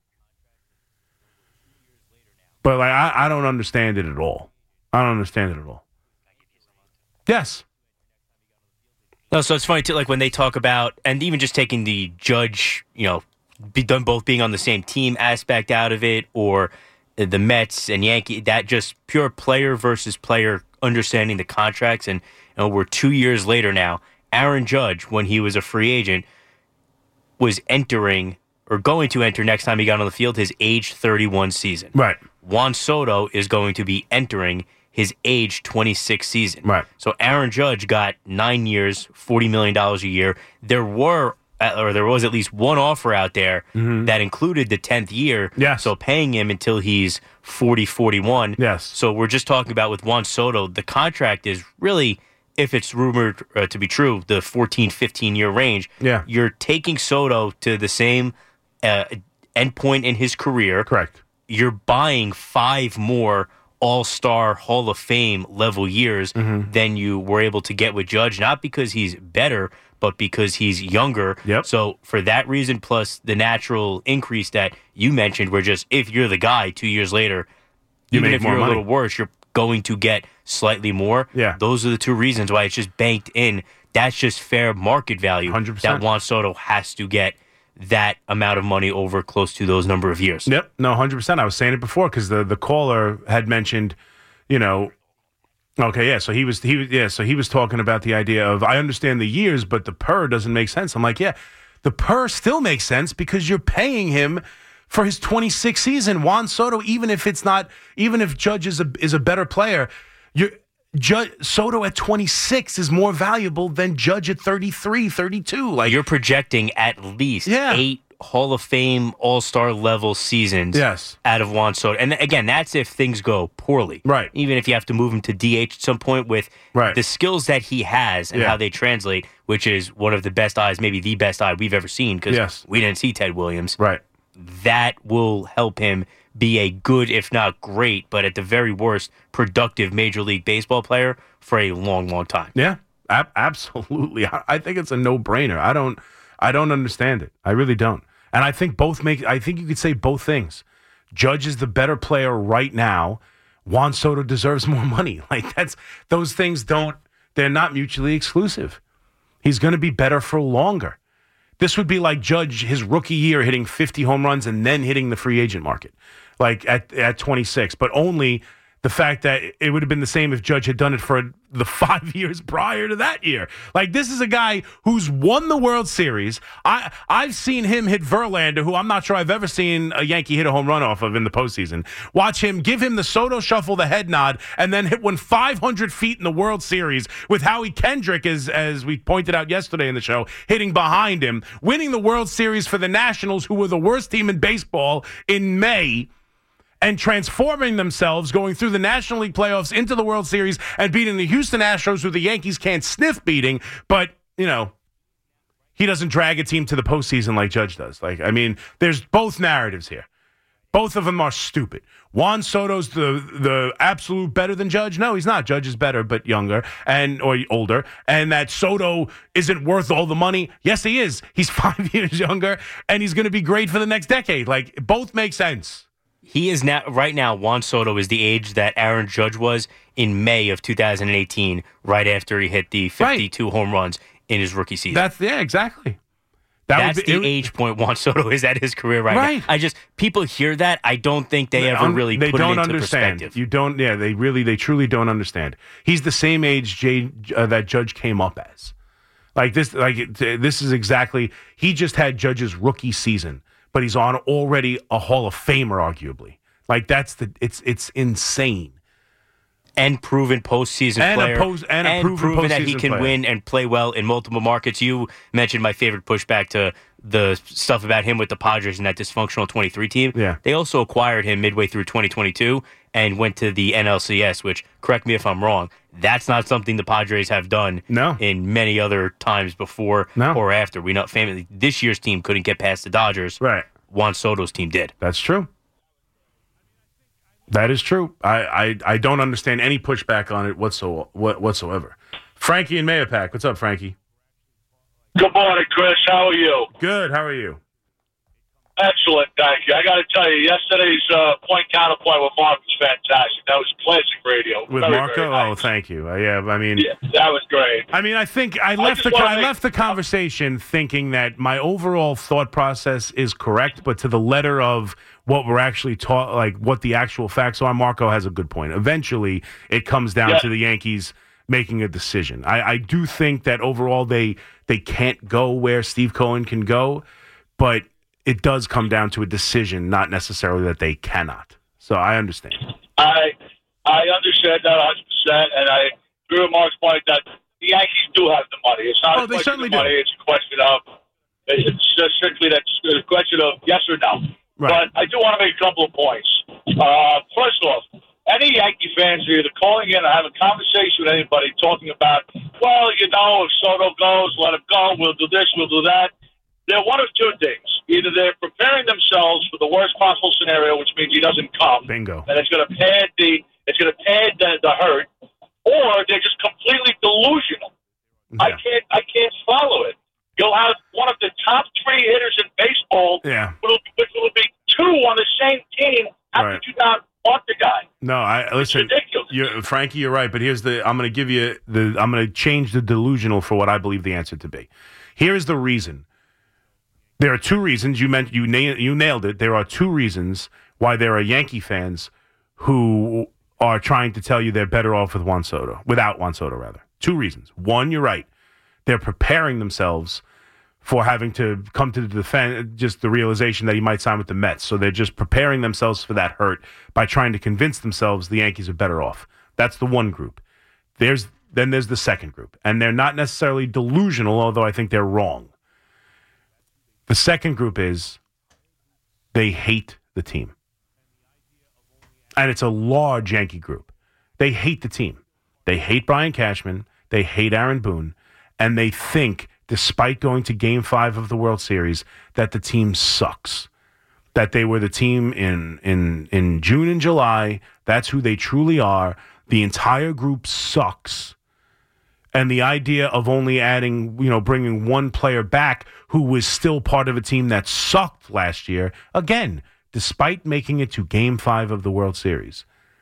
But like, I, I don't understand it at all. I don't understand it at all. Yes. No, so it's funny too, like when they talk about, and even just taking the Judge, you know, be done both being on the same team aspect out of it, or the Mets and Yankee, that just pure player versus player understanding the contracts. And you know, we're two years later now. Aaron Judge, when he was a free agent, was entering or going to enter next time he got on the field his age thirty-one season. Right. Juan Soto is going to be entering his age twenty-six season. Right. So Aaron Judge got nine years, forty million dollars a year. There were, or there was at least one offer out there mm-hmm. that included the tenth year. Yes. So paying him until he's forty, forty-one. Yes. So we're just talking about with Juan Soto, the contract is really, if it's rumored uh, to be true, the fourteen, fifteen-year range. Yeah. You're taking Soto to the same uh, endpoint in his career. Correct. You're buying five more all-star Hall of Fame level years mm-hmm. than you were able to get with Judge, not because he's better, but because he's younger. Yep. So for that reason, plus the natural increase that you mentioned, where just if you're the guy two years later, you even make if more you're money. a little worse, you're going to get slightly more. Yeah. Those are the two reasons why it's just banked in. That's just fair market value. one hundred percent. That Juan Soto has to get that amount of money over close to those number of years. Yep. No, one hundred percent. I was saying it before because the, the caller had mentioned, you know, okay, yeah, so he was, he was, yeah, so he was talking about the idea of, I understand the years, but the per doesn't make sense. I'm like, yeah, the per still makes sense because you're paying him for his twenty-sixth season. Juan Soto, even if it's not, even if Judge is a, is a better player, you're, Judge, Soto at twenty-six is more valuable than Judge at thirty-three, thirty-two. Like, you're projecting at least yeah. eight Hall of Fame All-Star level seasons yes. out of Juan Soto. And again, that's if things go poorly. Right. Even if you have to move him to D H at some point with right. the skills that he has and yeah. how they translate, which is one of the best eyes, maybe the best eye we've ever seen because yes. we didn't see Ted Williams. Right. That will help him be a good, if not great, but at the very worst, productive Major League Baseball player for a long, long time. Yeah, ab- absolutely. I-, I think it's a no-brainer. I don't, I don't understand it. I really don't. And I think both make. I think you could say both things. Judge is the better player right now. Juan Soto deserves more money. Like that's those things don't. They're not mutually exclusive. He's going to be better for longer. This would be like Judge his rookie year hitting fifty home runs and then hitting the free agent market, like at at twenty-six. But only the fact that it would have been the same if Judge had done it for the five years prior to that year. Like, this is a guy who's won the World Series. I, I've seen him hit Verlander, who I'm not sure I've ever seen a Yankee hit a home run off of in the postseason. Watch him, give him the Soto shuffle, the head nod, and then hit one five hundred feet in the World Series with Howie Kendrick, as, as we pointed out yesterday in the show, hitting behind him, winning the World Series for the Nationals, who were the worst team in baseball in May, and transforming themselves, going through the National League playoffs into the World Series and beating the Houston Astros, who the Yankees can't sniff beating. But, you know, he doesn't drag a team to the postseason like Judge does. Like, I mean, there's both narratives here. Both of them are stupid. Juan Soto's the the absolute better than Judge. No, he's not. Judge is better, but younger and or older. And that Soto isn't worth all the money. Yes, he is. He's five years younger, and he's going to be great for the next decade. Like, both make sense. He is now, right now, Juan Soto is the age that Aaron Judge was in May of two thousand eighteen, right after he hit the fifty-two right. home runs in his rookie season. That's, yeah, exactly. That That's be, the it, age point Juan Soto is at his career right, right. now. I just, people hear that. I don't think they, they ever un, really they put don't it into understand. perspective. You don't, yeah, they really, they truly don't understand. He's the same age Jay, uh, that Judge came up as. Like this, like this is exactly, he just had Judge's rookie season, but he's on already a Hall of Famer, arguably. Like that's the, it's, it's insane. And proven postseason and player. A post, and a and proven, proven that he can player. win and play well in multiple markets. You mentioned my favorite pushback to the stuff about him with the Padres and that dysfunctional twenty-three team. Yeah. They also acquired him midway through twenty twenty-two and went to the N L C S, which, correct me if I'm wrong, that's not something the Padres have done no. in many other times before no. or after. We know family this year's team couldn't get past the Dodgers. Right. Juan Soto's team did. That's true. That is true. I, I, I don't understand any pushback on it whatso, what, whatsoever. Frankie and Mayapack. What's up, Frankie? Good morning, Chris. How are you? Good. How are you? Excellent. Thank you. I got to tell you, yesterday's uh, point counterpoint with Mark was fantastic. That was classic radio. With very, Marco? very nice. Oh, thank you. Uh, yeah, I mean, yeah, that was great. I mean, I think I left I the I make, left the conversation thinking that my overall thought process is correct, but to the letter of what we're actually taught, like what the actual facts are, Marco has a good point. Eventually, it comes down yeah. to the Yankees making a decision. I, I do think that overall they they can't go where Steve Cohen can go, but it does come down to a decision, not necessarily that they cannot. So I understand. I I understand that one hundred percent, and I agree with Mark's point that the Yankees do have the money. It's not oh, a they question certainly of money. do. It's a question of it's just strictly that's a question of yes or no. Right. But I do want to make a couple of points. Uh, first off, any Yankee fans are either calling in or having a conversation with anybody talking about, well, you know, if Soto goes, let him go. We'll do this, we'll do that. They're one of two things. Either they're preparing themselves for the worst possible scenario, which means he doesn't come. Bingo. And it's going to pad the it's going to pad the, the hurt, or they're just completely delusional. Yeah. I can't I can't follow it. You'll have one of the top three hitters in baseball, yeah. which will be two on the same team. How right. could you not want the guy? No, I listen. It's ridiculous. You're, Frankie, you're right. But here's the. I'm going to give you the. I'm going to change the delusional for what I believe the answer to be. Here's the reason. There are two reasons you meant you na- you nailed it. There are two reasons why there are Yankee fans who are trying to tell you they're better off with Juan Soto, without Juan Soto, rather. Two reasons. One, you're right. They're preparing themselves for having to come to the defense, just the realization that he might sign with the Mets. So they're just preparing themselves for that hurt by trying to convince themselves the Yankees are better off. That's the one group. There's then there's the second group, and they're not necessarily delusional, although I think they're wrong. The second group is they hate the team. And it's a large Yankee group. They hate the team. They hate Brian Cashman. They hate Aaron Boone. And they think, despite going to Game five of the World Series, that the team sucks. That they were the team in, in, in June and July. That's who they truly are. The entire group sucks. And the idea of only adding, you know, bringing one player back who was still part of a team that sucked last year, again, despite making it to Game five of the World Series.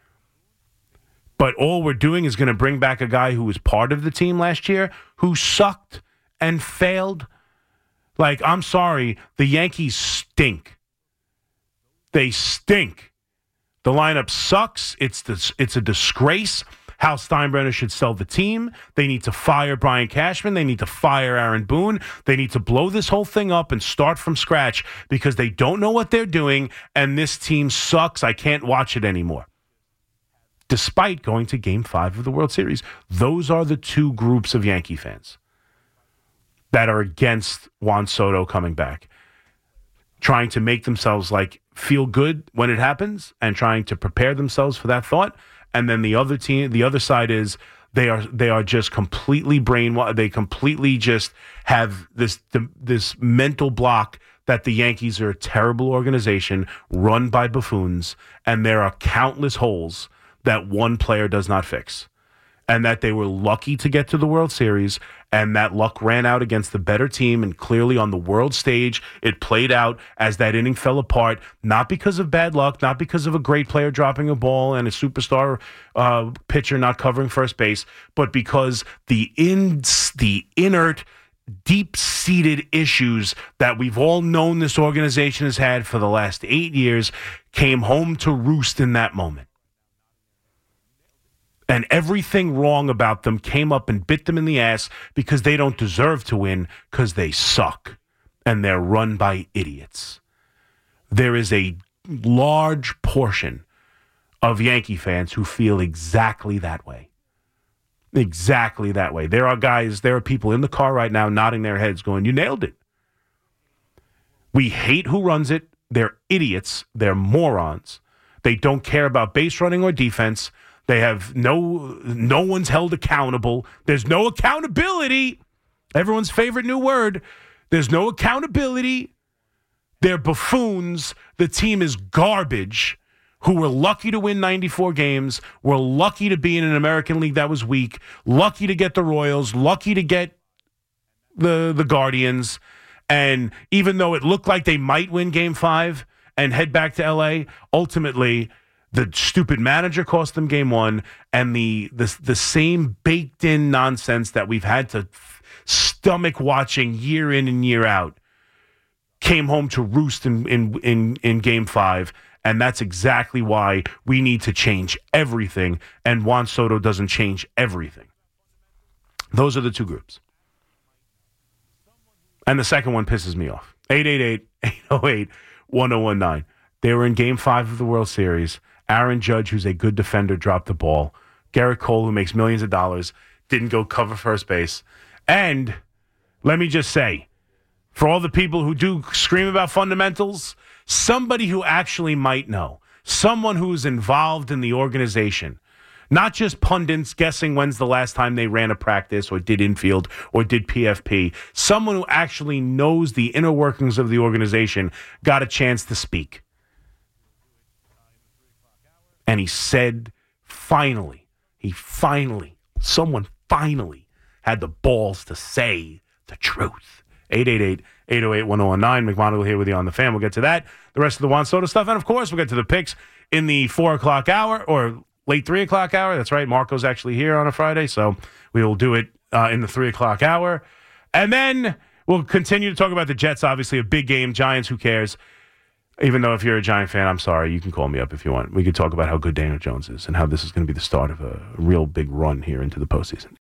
But all we're doing is going to bring back a guy who was part of the team last year who sucked and failed. Like, I'm sorry, the Yankees stink. They stink. The lineup sucks. It's this, it's a disgrace. Hal Steinbrenner should sell the team. They need to fire Brian Cashman. They need to fire Aaron Boone. They need to blow this whole thing up and start from scratch because they don't know what they're doing, and this team sucks. I can't watch it anymore. Despite going to Game five of the World Series, those are the two groups of Yankee fans that are against Juan Soto coming back, trying to make themselves like feel good when it happens and trying to prepare themselves for that thought. And then the other team, the other side is they are they are just completely brainwashed. They completely just have this this mental block that the Yankees are a terrible organization run by buffoons, and there are countless holes that one player does not fix, and that they were lucky to get to the World Series, and that luck ran out against the better team, and clearly on the world stage, it played out as that inning fell apart, not because of bad luck, not because of a great player dropping a ball and a superstar uh, pitcher not covering first base, but because the in, the inert, deep-seated issues that we've all known this organization has had for the last eight years came home to roost in that moment. And everything wrong about them came up and bit them in the ass because they don't deserve to win because they suck and they're run by idiots. There is a large portion of Yankee fans who feel exactly that way. Exactly that way. There are guys, there are people in the car right now nodding their heads going, you nailed it. We hate who runs it. They're idiots. They're morons. They don't care about base running or defense. They have no, no one's held accountable. There's no accountability. Everyone's favorite new word. There's no accountability. They're buffoons. The team is garbage. Who were lucky to win ninety-four games, were lucky to be in an American League that was weak, lucky to get the Royals, lucky to get the the Guardians. And even though it looked like they might win Game five and head back to L A, ultimately the stupid manager cost them game one, and the the, the same baked-in nonsense that we've had to stomach watching year in and year out came home to roost in in in, in Game five, and that's exactly why we need to change everything, and Juan Soto doesn't change everything. Those are the two groups. And the second one pisses me off. eight eight eight, eight oh eight, one oh one nine. They were in Game five of the World Series. Aaron Judge, who's a good defender, dropped the ball. Garrett Cole, who makes millions of dollars, didn't go cover first base. And let me just say, for all the people who do scream about fundamentals, somebody who actually might know, someone who's involved in the organization, not just pundits guessing when's the last time they ran a practice or did infield or did P F P, someone who actually knows the inner workings of the organization got a chance to speak. And he said, finally, he finally, someone finally had the balls to say the truth. eight eight eight, eight oh eight, one oh one nine. McMonagle here with you on the Fan. We'll get to that, the rest of the Juan Soto stuff. And, of course, we'll get to the picks in the four o'clock hour or late three o'clock hour. That's right. Marco's actually here on a Friday, so we will do it uh, in the three o'clock hour. And then we'll continue to talk about the Jets, obviously a big game. Giants, who cares? Even though if you're a Giant fan, I'm sorry, you can call me up if you want. We could talk about how good Daniel Jones is and how this is going to be the start of a real big run here into the postseason.